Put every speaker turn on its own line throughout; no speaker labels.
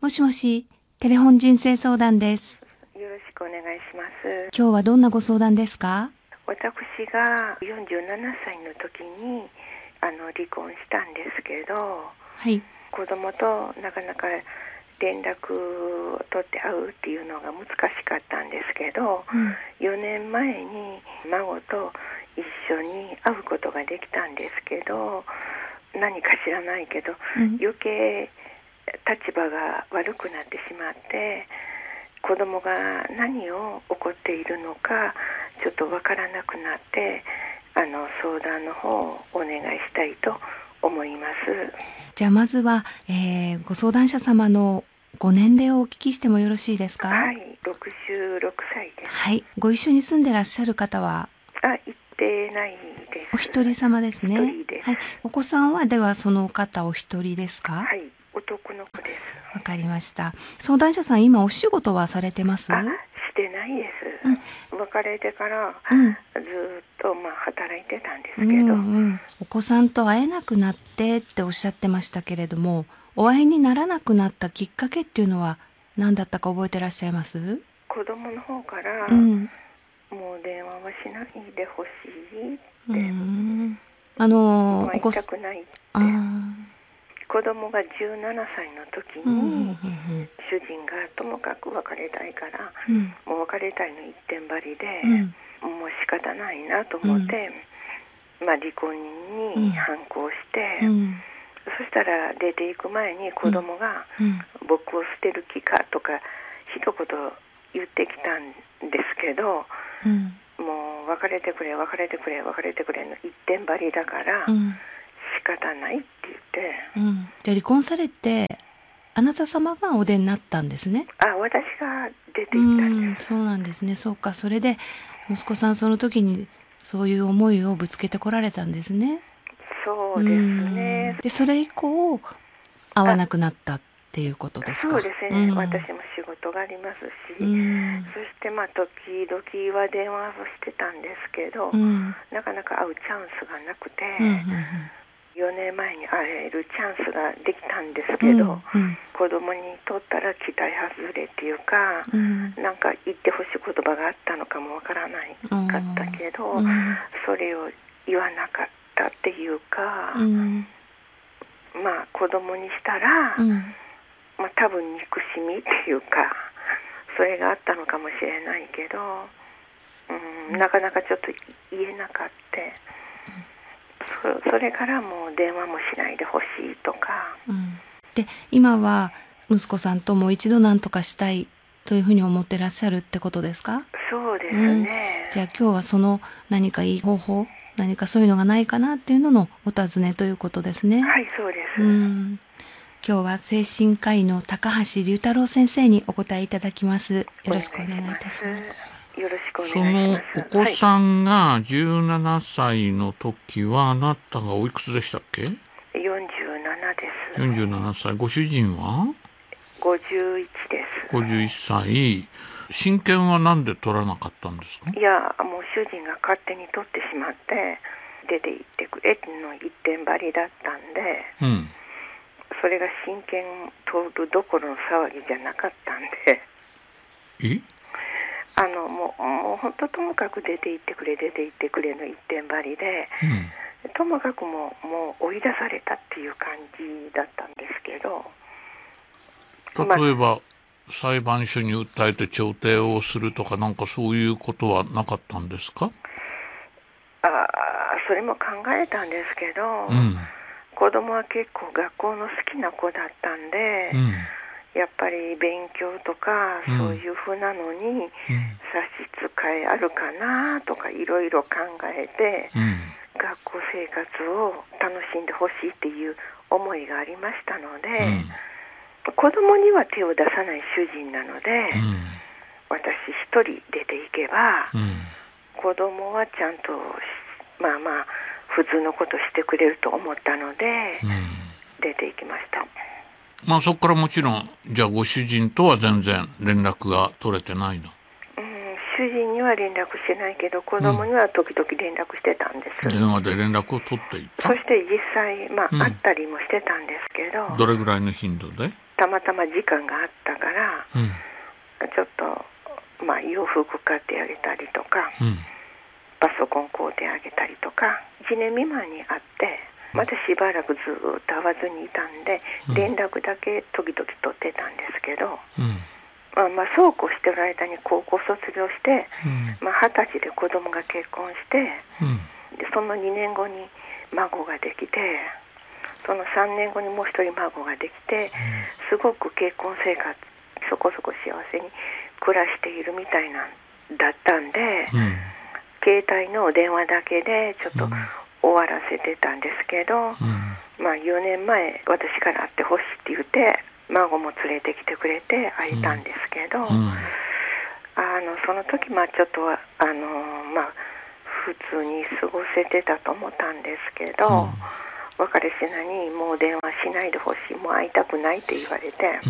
もしもし、テレフォン人生相談です。
よろしくお願いします。
今日はどんなご相談ですか？
私が47歳の時に離婚したんですけど、
はい。
子供となかなか連絡を取って会うっていうのが難しかったんですけど、4年前に孫と一緒に会うことができたんですけど、何か知らないけど、余計立場が悪くなってしまって、子供が何を起こっているのかちょっとわからなくなって、相談の方をお願いしたいと思います。
じゃあまずは、ご相談者様のご年齢をお聞きしてもよろしいですか？
はい、66歳です。
はい。ご一緒に住んでらっしゃる方は？
言ってないです。
お一人様ですね。
一人です。
はい。お子さんはではその方お一人ですか？
はい、男の子です。
わかりました。相談者さん、今お仕事はされてます？
してないです。別れてからずっと働いてたんですけど、
お子さんと会えなくなってっておっしゃってましたけれども、お会いにならなくなったきっかけっていうのは何だったか覚えてらっしゃいます？
子供の方から、もう電話はしないでほしいって、会いたくないって。子供が17歳の時に、主人がともかく別れたいから、もう別れたいの一点張りで、もう仕方ないなと思って、離婚に反抗して、そしたら出ていく前に子供が、僕を捨てる気かとか一言言ってきたんですけど、もう別れてくれ別れてくれ別れてくれの一点張りだから、仕方ないって言って、
じゃあ離婚されてあなた様がお出になったんですね。
私が出て行ったんです。
そうなんですね。そうか。それで息子さんその時にそういう思いをぶつけてこられたんですね。
そうですね。
でそれ以降会わなくなったっていうことですか？
そうですね。私も仕事がありますし、そして時々は電話をしてたんですけど、なかなか会うチャンスがなくて、4年前に会えるチャンスができたんですけど、子供にとったら期待外れっていうか、なんか言ってほしい言葉があったのかもわからないかったけど、それを言わなかったっていうか、子供にしたら、多分憎しみっていうか、それがあったのかもしれないけど、なかなかちょっと言えなかった。それからもう電話もしないでほしいとか、
で今は息子さんともう一度何とかしたいというふうに思ってらっしゃるってことですか？
そうですね。
じゃあ今日はその何かいい方法、何かそういうのがないかなっていうののお尋ねということですね。
はい、そうです。
今日は精神科医の高橋龍太郎先生にお答えいただきます。よろしくお願いいたします。
よろしくお願いします。
そのお子さんが17歳の時は、あなたがおいくつでしたっけ？
47 です。
47歳。ご主人は
51です。
51歳。親権は何で取らなかったんですか？
いや、もう主人が勝手に取ってしまって出て行ってくれの一点張りだったんで、それが親権取るどころの騒ぎじゃなかったんで、もう本当ともかく出て行ってくれ出て行ってくれの一点張りで、ともかくもう追い出されたっていう感じだったんですけど、
例えば、裁判所に訴えて調停をするとか、なんかそういうことはなかったんですか？
それも考えたんですけど、子供は結構学校の好きな子だったんで、やっぱり勉強とかそういうふうなのに差し支えあるかなとかいろいろ考えて、学校生活を楽しんでほしいっていう思いがありましたので、子供には手を出さない主人なので、私一人出ていけば、子供はちゃんと普通のことしてくれると思ったので、出ていきました。
そこからもちろん、じゃあご主人とは全然連絡が取れてないの？
主人には連絡してないけど、子供には時々連絡してたんです。
電話で連絡を取っていた？
そして実際、会ったりもしてたんですけど。
どれぐらいの頻度で？
たまたま時間があったから、ちょっと、洋服買ってあげたりとか、パソコン買うてあげたりとか、1年未満に会って、またしばらくずっと会わずにいたんで、連絡だけ時々取ってたんですけど、そうこうしてる間に高校卒業して、20歳で子供が結婚して、でその2年後に孫ができて、その3年後にもう一人孫ができて、すごく結婚生活そこそこ幸せに暮らしているみたいなんだったんで、携帯の電話だけでちょっと終わらせてたんですけど、4年前私から会ってほしいって言って孫も連れてきてくれて会えたんですけど、その時ちょっと普通に過ごせてたと思ったんですけど、別れしなにもう電話しないでほしい、もう会いたくないって言われて、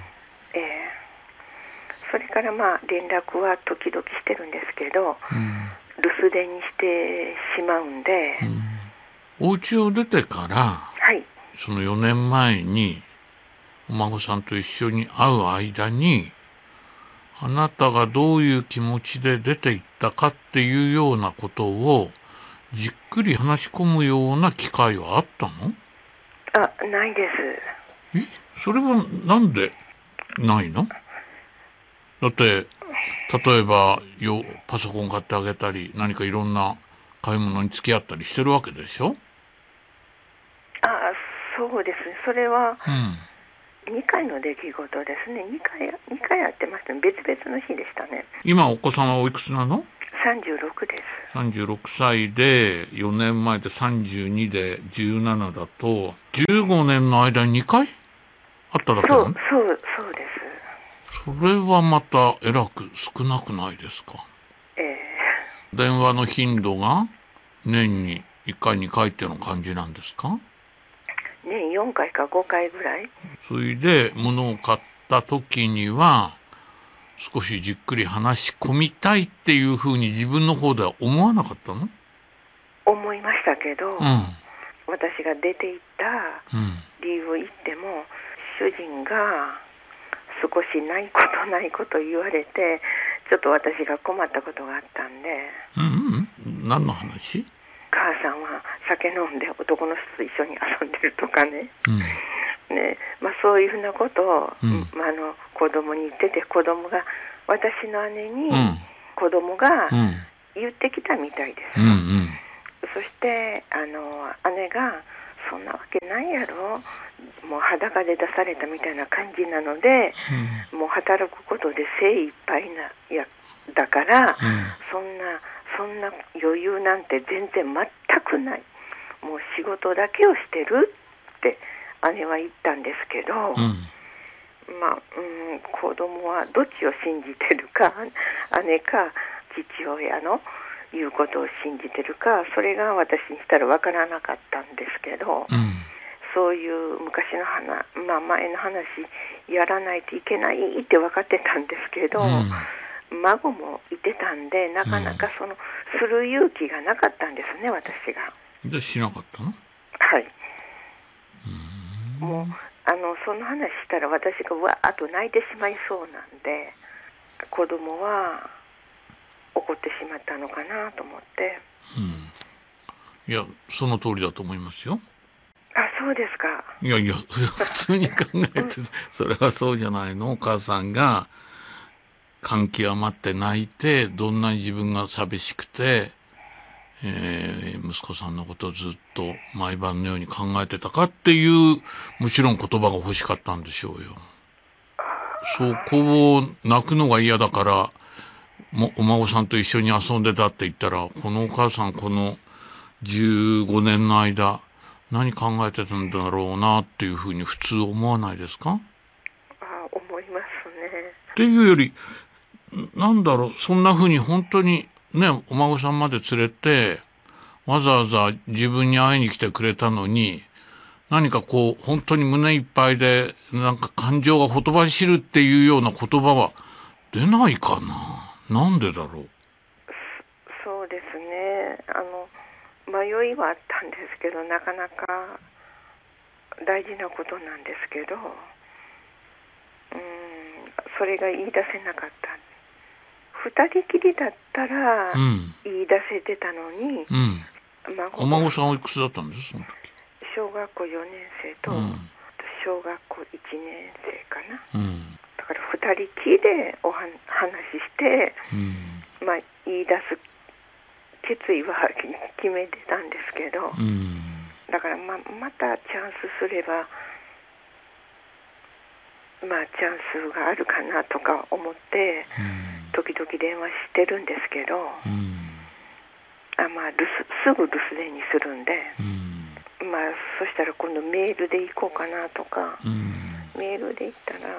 それから連絡は時々してるんですけど、留守電にしてしまうんで、
お家を出てから、その4年前にお孫さんと一緒に会う間に、あなたがどういう気持ちで出て行ったかっていうようなことをじっくり話し込むような機会はあったの？
ないです。
それはなんでないの？だって例えばパソコン買ってあげたり何かいろんな買い物に付き合ったりしてるわけでしょ？
そうですね。それは2回の出来事ですね。2回やってましたね。別々の日でしたね。
今お子さんはおいくつなの
？36です。
36歳で4年前で32で17だと15年の間に2回あっただけなの？
そうです。
それはまたえらく少なくないですか？電話の頻度が年に1回2回っていうの感じなんですか？
年4回か5回ぐらい。
それで物を買った時には少しじっくり話し込みたいっていうふうに自分の方では思わなかったの？
思いましたけど、私が出て行った理由を言っても、主人が少しないこと言われて、ちょっと私が困ったことがあったんで。
何の話？
母さんは酒飲んで男の人と一緒に遊んでるとかね、そういうふうなことを、子供に言ってて、子供が私の姉に子供が言ってきたみたいです。そして姉がそんなわけないやろ、もう裸で出されたみたいな感じなので、もう働くことで精一杯だから、そんな余裕なんて全然全くない、もう仕事だけをしてるって姉は言ったんですけど、子供はどっちを信じてるか、姉か父親の言うことを信じてるか、それが私にしたら分からなかったんですけど、そういう昔の前の話やらないといけないって分かってたんですけど、孫もいてたんで、なかなかする勇気がなかったんですね、私が。
でしなかったの？
はい。もうその話したら私がわーっと泣いてしまいそうなんで、子供は怒ってしまったのかなと思って。
いや、その通りだと思いますよ。
そうですか。
いや普通に考えてそれはそうじゃないの？お母さんが感極まって泣いて、どんなに自分が寂しくて、息子さんのことをずっと毎晩のように考えてたかっていう、もちろん言葉が欲しかったんでしょうよ。そこを泣くのが嫌だからお孫さんと一緒に遊んでたって言ったら、このお母さんこの15年の間何考えてたんだろうなっていうふうに普通思わないですか？
思いますね。
っていうより、そんなふうに本当にね、お孫さんまで連れてわざわざ自分に会いに来てくれたのに、何か本当に胸いっぱいで感情がほとばしるっていうような言葉は出ないかな。なんでだろう。
そうですね。迷いはあったんですけど、なかなか大事なことなんですけど、 それが言い出せなかった。二人きりだったら言い出せてたのに、
お孫さんはいくつだったんですその時？
小学校4年生と、小学校1年生かな、だから二人きりで話して、言い出す決意は決めてたんですけど、だからまたチャンスすればチャンスがあるかなとか思って、時々電話してるんですけど、すぐ留守電にするんで、そしたら今度メールで行こうかなとか、メールで行ったら、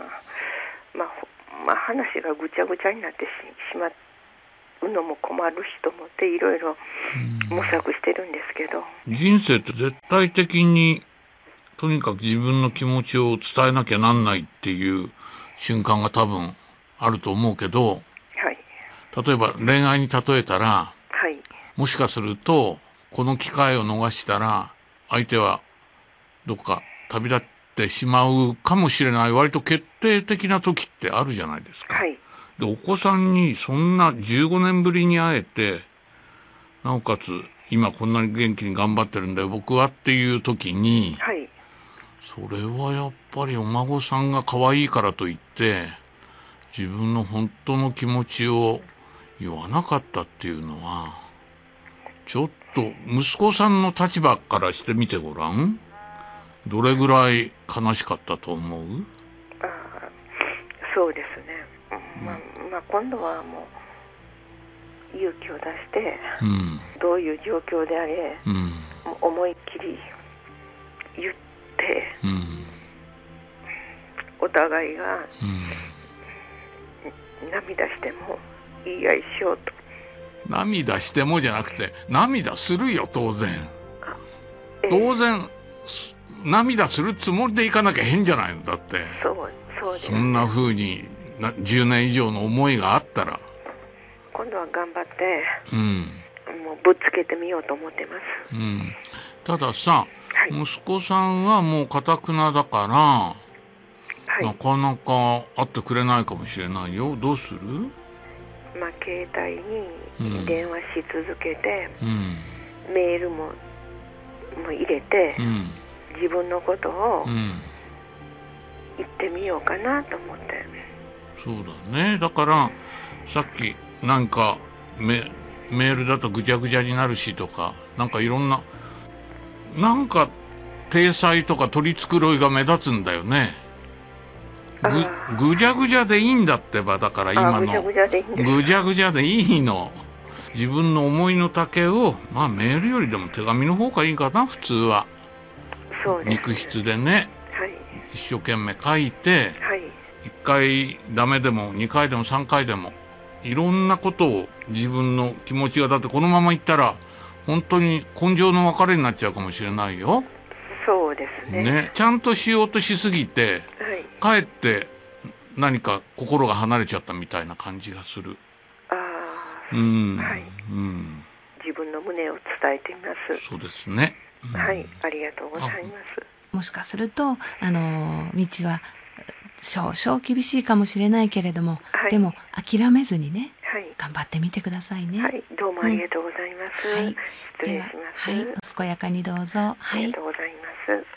話がぐちゃぐちゃになってしまうのも困るしと思っていろいろ模索してるんですけど。
人生って絶対的にとにかく自分の気持ちを伝えなきゃなんないっていう瞬間が多分あると思うけど、例えば恋愛に例えたら、もしかするとこの機会を逃したら相手はどこか旅立ってしまうかもしれない割と決定的な時ってあるじゃないですか。で、お子さんにそんな15年ぶりに会えて、なおかつ今こんなに元気に頑張ってるんだよ僕はっていう時に、それはやっぱりお孫さんが可愛いからといって自分の本当の気持ちを言わなかったっていうのはちょっと息子さんの立場からしてみてごらん。どれぐらい悲しかったと思う？
そうですね。今度はもう勇気を出して、どういう状況であれ、もう思いっきり言って、お互いが、涙しても言い合いしようと。
涙してもじゃなくて涙するよ当然。当然涙するつもりでいかなきゃ変じゃないのだって。
そうですね。
そんな風に10年以上の思いがあったら
今度は頑張って、もうぶっつけてみようと思ってます。
たださ、息子さんはもう堅くなだから、なかなか会ってくれないかもしれないよ。どうする？
携帯に電話し続けて、メールも入れて、自分のことを言ってみようかなと思って。
そうだね。だからさっきなんかメールだとぐちゃぐちゃになるしとか、なんかいろんななんか体裁とか取り繕いが目立つんだよね。ぐちゃぐちゃでいいんだってば。だから今のぐちゃぐちゃでいいの。自分の思いの丈をメールよりでも手紙の方がいいかな普通は。
そうですね。
肉筆でね、一生懸命書いて、1回ダメでも2回でも3回でもいろんなことを自分の気持ちが、だってこのままいったら本当に根性の別れになっちゃうかもしれないよ。
そうですね。
ちゃんとしようとしすぎて、かえって何か心が離れちゃったみたいな感じがする。
自分の胸を伝えてみます。
そうですね。
ありがとうございます。
もしかすると道は少々厳しいかもしれないけれども、でも諦めずにね、頑張ってみてくださいね。
どうもありがとうございます。失礼します。
お健やかにどうぞ。
ありがとうございます。